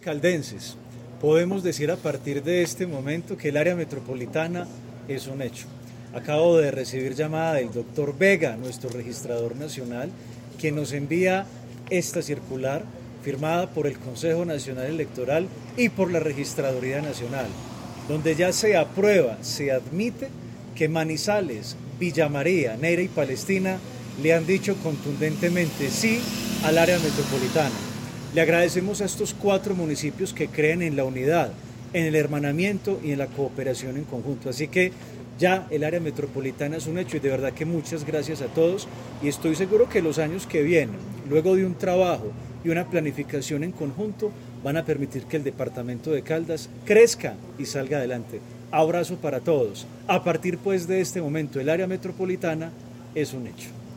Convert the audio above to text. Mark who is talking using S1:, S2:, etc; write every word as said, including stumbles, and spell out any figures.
S1: Caldenses, podemos decir a partir de este momento que el área metropolitana es un hecho. Acabo de recibir llamada del doctor Vega, nuestro registrador nacional, que nos envía esta circular firmada por el Consejo Nacional Electoral y por la Registraduría Nacional, donde ya se aprueba, se admite que Manizales, Villa María, Neira y Palestina le han dicho contundentemente sí al área metropolitana. Le agradecemos a estos cuatro municipios que creen en la unidad, en el hermanamiento y en la cooperación en conjunto. Así que ya el área metropolitana es un hecho y de verdad que muchas gracias a todos y estoy seguro que los años que vienen, luego de un trabajo y una planificación en conjunto, van a permitir que el departamento de Caldas crezca y salga adelante. Abrazo para todos. A partir pues de este momento el área metropolitana es un hecho.